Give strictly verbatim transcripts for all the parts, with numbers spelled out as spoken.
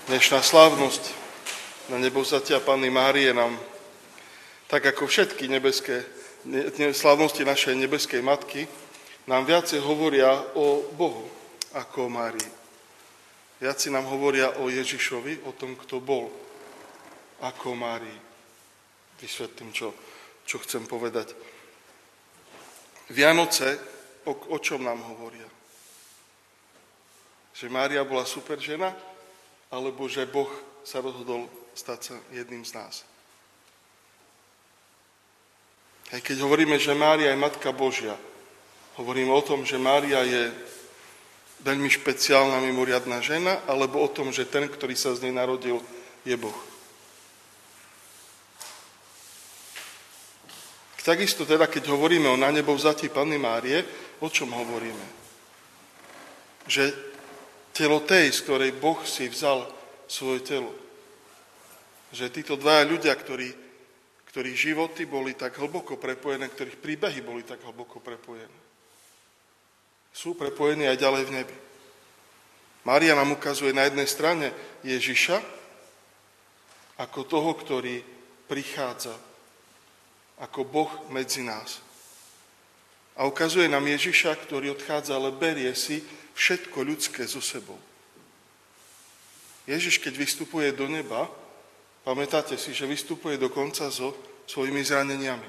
Dnešná slávnosť na nebovzatia Panny Márie nám, tak ako všetky nebeské slávnosti našej nebeskej matky, nám viacej hovoria o Bohu ako o Márii. Viacej nám hovoria o Ježišovi, o tom, kto bol, ako o Márii. Vysvetlím, čo, čo chcem povedať. Vianoce, o, o čom nám hovoria? Že Mária bola super žena, alebo že Boh sa rozhodol stať sa jedným z nás. Aj keď hovoríme, že Mária je Matka Božia, hovoríme o tom, že Mária je veľmi špeciálna, mimoriadna žena, alebo o tom, že ten, ktorý sa z nej narodil, je Boh. Takisto teda, keď hovoríme o nanebovzatí Panny Márie, o čom hovoríme? Že telo tej, z ktorej Boh si vzal svoje telo. Že títo dvaja ľudia, ktorí, ktorých životy boli tak hlboko prepojené, ktorých príbehy boli tak hlboko prepojené, sú prepojení aj ďalej v nebi. Mária nám ukazuje na jednej strane Ježiša ako toho, ktorý prichádza ako Boh medzi nás. A ukazuje nám Ježiša, ktorý odchádza, ale berie si všetko ľudské so sebou. Ježiš, keď vystupuje do neba, pamätáte si, že vystupuje dokonca so svojimi zraneniami.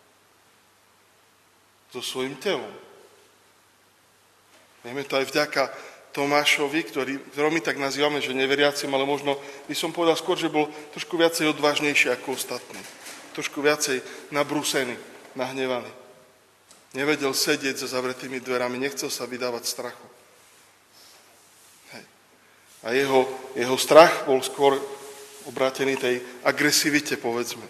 So svojím telom. Vieme to aj vďaka Tomášovi, ktorý, ktorý my tak nazývame, že neveriacim, ale možno by som povedal skôr, že bol trošku viacej odvážnejší ako ostatní. Trošku viacej nabrúsený, nahnevaný. Nevedel sedieť za zavretými dverami, nechcel sa vydávať strachu. Hej. A jeho, jeho strach bol skôr obrátený tej agresivite, povedzme.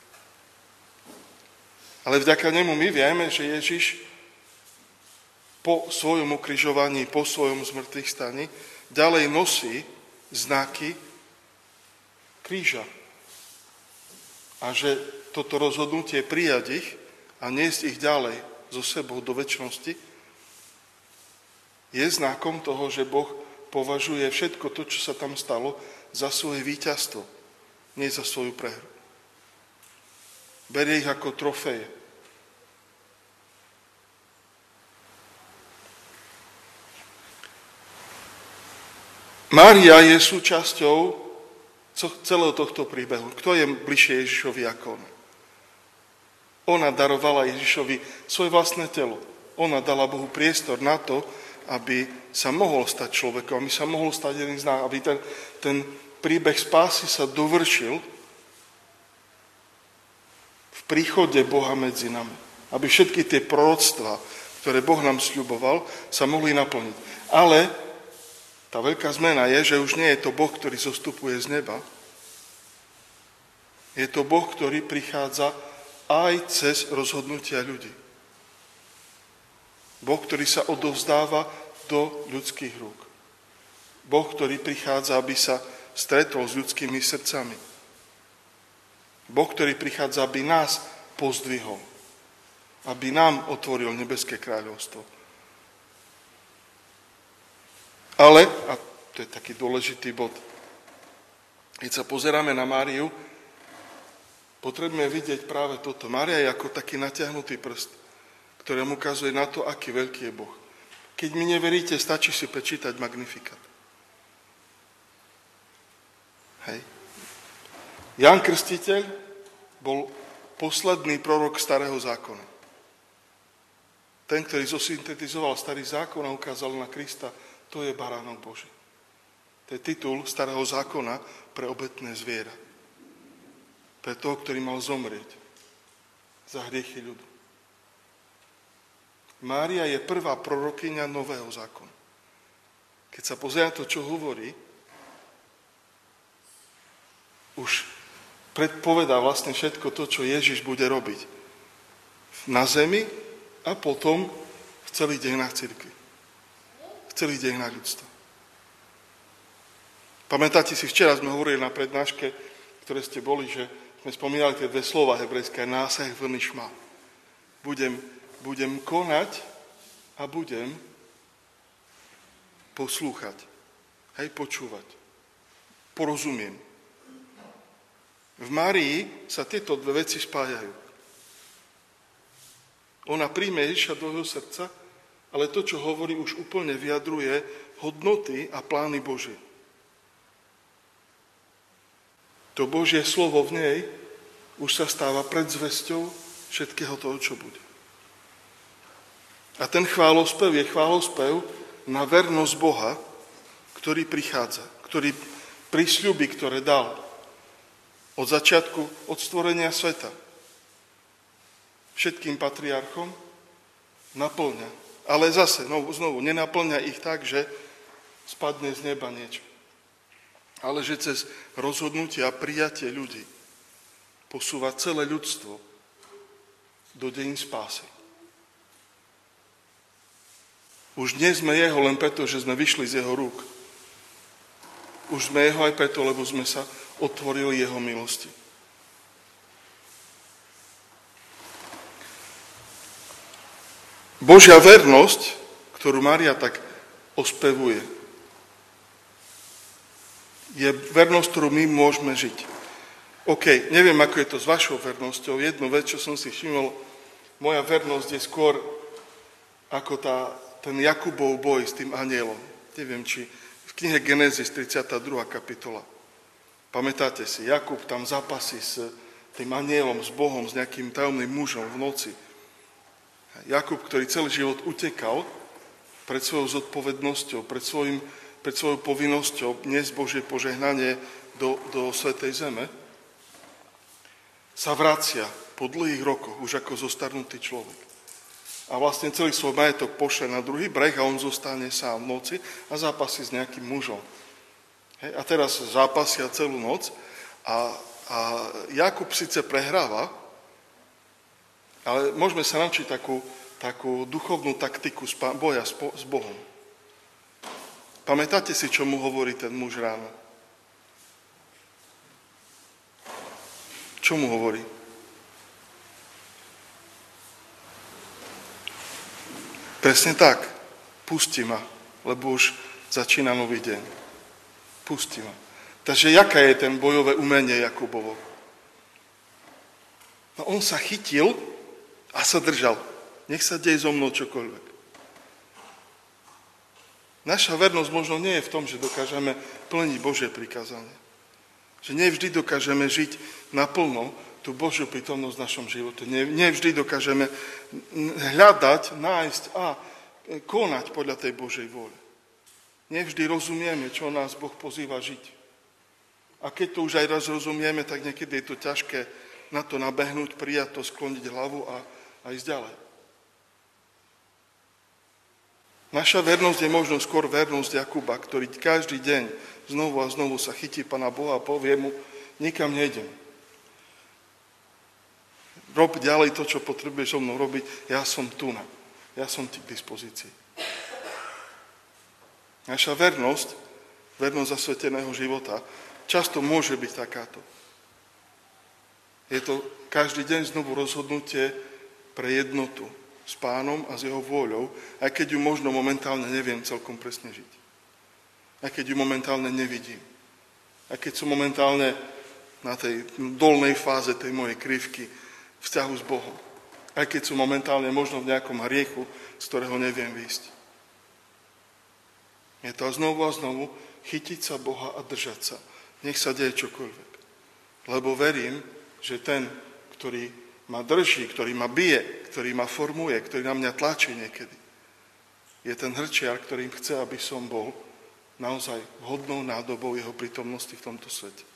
Ale vďaka nemu my vieme, že Ježiš po svojom ukrižovaní, po svojom zmrtvých staní ďalej nosí znaky kríža. A že toto rozhodnutie prijať ich a niesť ich ďalej so sebou do večnosti je znakom toho, že Boh považuje všetko to, čo sa tam stalo, za svoje víťazstvo, nie za svoju prehru. Berie ich ako trofeje. Mária je súčasťou celého tohto príbehu. Kto je bližšie Ježišovi ako ona? Ona darovala Ježišovi svoje vlastné telo. Ona dala Bohu priestor na to, aby sa mohol stať človekom, aby sa mohol stať jeden z nás, aby ten, ten príbeh spásy sa dovršil v príchode Boha medzi nami. Aby všetky tie proroctvá, ktoré Boh nám sľuboval, sa mohli naplniť. Ale tá veľká zmena je, že už nie je to Boh, ktorý zostupuje z neba. Je to Boh, ktorý prichádza aj cez rozhodnutia ľudí. Boh, ktorý sa odovzdáva do ľudských rúk. Boh, ktorý prichádza, aby sa stretol s ľudskými srdcami. Boh, ktorý prichádza, aby nás pozdvihol. Aby nám otvoril nebeské kráľovstvo. Ale, a to je taký dôležitý bod, keď sa pozeráme na Máriu, potrebujeme vidieť práve toto. Mária je ako taký natiahnutý prst, ktorý mu ukazuje na to, aký veľký je Boh. Keď mi neveríte, stačí si prečítať Magnificat. Hej. Ján Krstiteľ bol posledný prorok Starého zákona. Ten, ktorý zosyntetizoval Starý zákon a ukázal na Krista, to je baránok Boží. To je titul Starého zákona pre obetné zviera. Pre toho, ktorý mal zomrieť za hriechy ľudu. Mária je prvá prorokyňa Nového zákona. Keď sa pozrie na to, čo hovorí, už predpovedá vlastne všetko to, čo Ježiš bude robiť na zemi a potom v celých dejinách cirkvi. V celých dejinách ľudstva. Pamätáte si, včera sme hovorili na prednáške, ktoré ste boli, že sme spomínali tie dve slova hebrejské, násah vnishma. Budem, budem konať a budem poslúchať. Hej, počúvať. porozumiem. V Márii sa tieto dve veci spájajú. Ona príjme Ježiša do jeho srdca, ale to, čo hovorí, už úplne vyjadruje hodnoty a plány Božie. To Božie slovo v nej už sa stáva predzvesťou všetkého toho, čo bude. A ten chválospev je chválospev na vernosť Boha, ktorý prichádza, ktorý prísľuby, ktoré dal od začiatku, od stvorenia sveta všetkým patriarchom, naplňa. Ale zase, no, znovu, nenaplňa ich tak, že spadne z neba niečo. Ale že cez rozhodnutie a prijatie ľudí posúva celé ľudstvo do dejín spásy. Už nie sme jeho len preto, že sme vyšli z jeho rúk. Už sme jeho aj preto, lebo sme sa otvorili jeho milosti. Božia vernosť, ktorú Mária tak ospevuje, je vernosť, ktorú my môžeme žiť. OK, neviem, ako je to s vašou vernosťou. Jednu vec, čo som si všimol, moja vernosť je skôr ako tá, ten Jakubov boj s tým anielom. Neviem, či v knihe Genézis tridsiata druhá kapitola. Pamätáte si, Jakub tam zápasí s tým anielom, s Bohom, s nejakým tajomným mužom v noci. Jakub, ktorý celý život utekal pred svojou zodpovednosťou, pred, svojim, pred svojou povinnosťou niesť Božie požehnanie do, do Svätej Zeme, sa vracia po dlhých rokoch, už ako zostarnutý človek. A vlastne celý svoj majetok pošle na druhý breh a on zostane sám v noci a zápasí s nejakým mužom. Hej, a teraz zápasia celú noc a, a Jakub síce prehráva, ale môžeme sa naučiť takú, takú duchovnú taktiku boja s Bohom. Pamätáte si, čo mu hovorí ten muž ráno? Čo mu hovorí? Presne tak. Pusti ma, lebo už začína nový deň. Pusti ma. Takže jaká je ten bojové umenie Jakubovo? No on sa chytil a sa držal. Nech sa deje so mnou čokoľvek. Naša vernosť možno nie je v tom, že dokážeme plniť Božie prikázanie. Že nevždy dokážeme žiť naplno tú Božiu prítomnosť v našom živote. Nevždy dokážeme hľadať, nájsť a konať podľa tej Božej vôle. Nevždy rozumieme, čo nás Boh pozýva žiť. A keď to už aj raz rozumieme, tak niekedy je to ťažké na to nabehnúť, prijať to, skloniť hlavu a, a ísť ďalej. Naša vernosť je možno skôr vernosť Jakuba, ktorý každý deň znovu a znovu sa chytí Pána Boha a povie mu, nikam nejdem. Rob ďalej to, čo potrebuješ so mnou robiť, ja som tu, ja som ti k dispozícii. Naša vernosť, vernosť zasveteného života, často môže byť takáto. Je to každý deň znovu rozhodnutie pre jednotu s Pánom a s jeho vôľou, aj keď ju možno momentálne neviem celkom presne žiť. Aj keď ju momentálne nevidím. Aj keď som momentálne na tej dolnej fáze tej mojej krivky vzťahu s Bohom. Aj keď som momentálne možno v nejakom hriechu, z ktorého neviem výjsť. Je to znovu a znovu chytiť sa Boha a držať sa. Nech sa deje čokoľvek. Lebo verím, že ten, ktorý ma drží, ktorý ma bije, ktorý ma formuje, ktorý na mňa tlačí niekedy, je ten hrčiar, ktorým chce, aby som bol naozaj vhodnou nádobou jeho prítomnosti v tomto svete.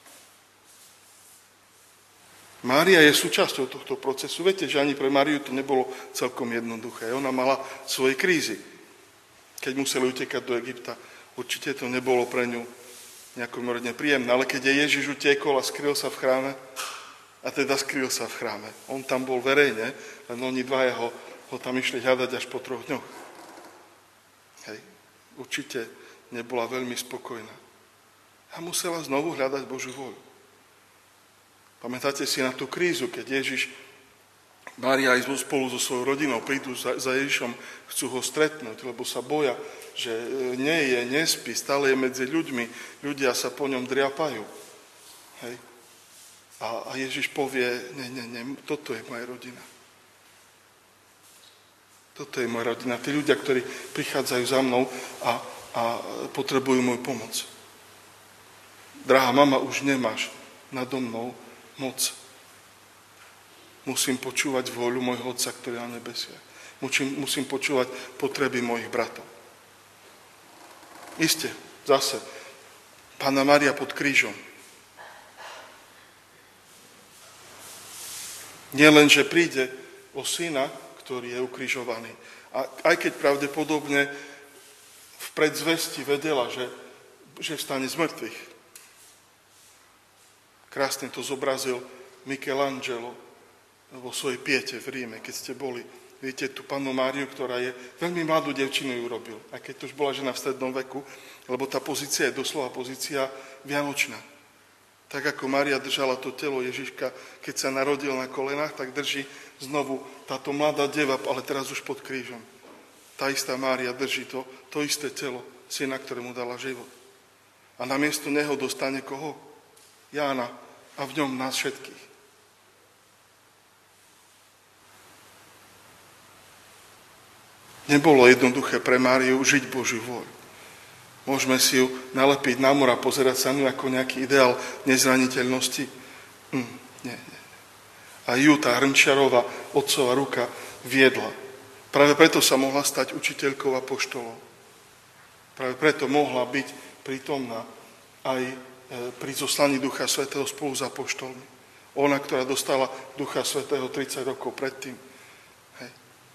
Mária je súčasťou tohto procesu. Viete, že ani pre Máriu to nebolo celkom jednoduché. Ona mala svoje krízy. Keď museli utekať do Egypta, určite to nebolo pre ňu nejako mimoriadne príjemné. Ale keď je Ježiš utiekol a skryl sa v chráme, a teda skryl sa v chráme, on tam bol verejne, len oni dvaja ho, ho tam išli hľadať až po troch dňoch. Hej. Určite nebola veľmi spokojná. A musela znovu hľadať Božiu vôľu. Pamätáte si na tú krízu, keď Ježiš Mária aj spolu so svojou rodinou prídu za, za Ježišom, chcú ho stretnúť, lebo sa boja, že nie je, nespí, stále je medzi ľuďmi, ľudia sa po ňom driapajú. Hej. A, a Ježiš povie, nie, nie, nie, toto je moja rodina. Toto je moja rodina. Tí ľudia, ktorí prichádzajú za mnou a, a potrebujú moju pomoc. Drahá mama, už nemáš nado mnou moc. Musím počúvať vôľu môjho Otca, ktorý je na nebesiach. Musím, musím počúvať potreby mojich bratov. Isté, zase, Panna Mária pod krížom. Nie len, že príde o syna, ktorý je ukrižovaný. A aj keď pravdepodobne v predzvesti vedela, že, že vstane z mŕtvych. Krásne to zobrazil Michelangelo vo svojej Piete v Ríme, keď ste boli. Viete, tú Pannu Máriu, ktorá je veľmi mladú devčinu ju robil. A keď to už bola žena v strednom veku, lebo tá pozícia je doslova pozícia vianočná. Tak ako Mária držala to telo Ježiška, keď sa narodil na kolenách, tak drží znovu táto mladá deva, ale teraz už pod krížom. Tá istá Mária drží to, to isté telo syna, ktorému dala život. A namiesto neho dostane koho? Jána a v ňom nás všetkých. Nebolo jednoduché pre Máriu žiť Božiu vôľu. Môžeme si ju nalepiť na mor a pozerať sa na ňu ako nejaký ideál nezraniteľnosti. Hm, nie, nie. A ju tá Hrnčiarová otcová ruka viedla. Práve preto sa mohla stať učiteľkou apoštolov. Práve preto mohla byť prítomná aj pri zoslaní Ducha Svätého spolu s apoštolmi. Ona, ktorá dostala Ducha Svätého tridsať rokov predtým. Hej.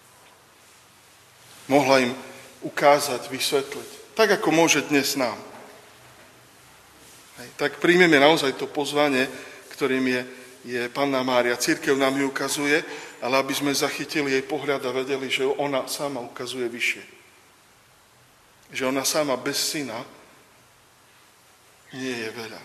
Mohla im ukázať, vysvetliť. Tak, ako môže dnes nám. Hej. Tak príjmeme naozaj to pozvanie, ktorým je, je Panna Mária. Cirkev nám ju ukazuje, ale aby sme zachytili jej pohľad a vedeli, že ona sama ukazuje vyššie. Že ona sama bez syna nie je veľa.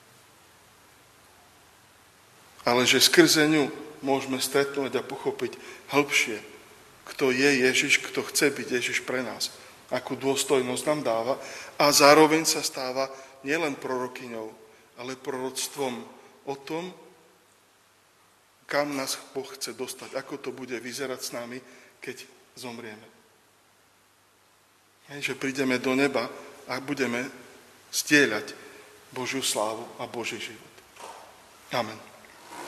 Ale že skrze ňu môžeme stretnúť a pochopiť hĺbšie, kto je Ježiš, kto chce byť Ježiš pre nás. Akú dôstojnosť nám dáva a zároveň sa stáva nielen prorokyňou, ale proroctvom o tom, kam nás Boh chce dostať, ako to bude vyzerať s nami, keď zomrieme. Hej, že prídeme do neba a budeme stieľať Božiu slávu a Boží život. Amen.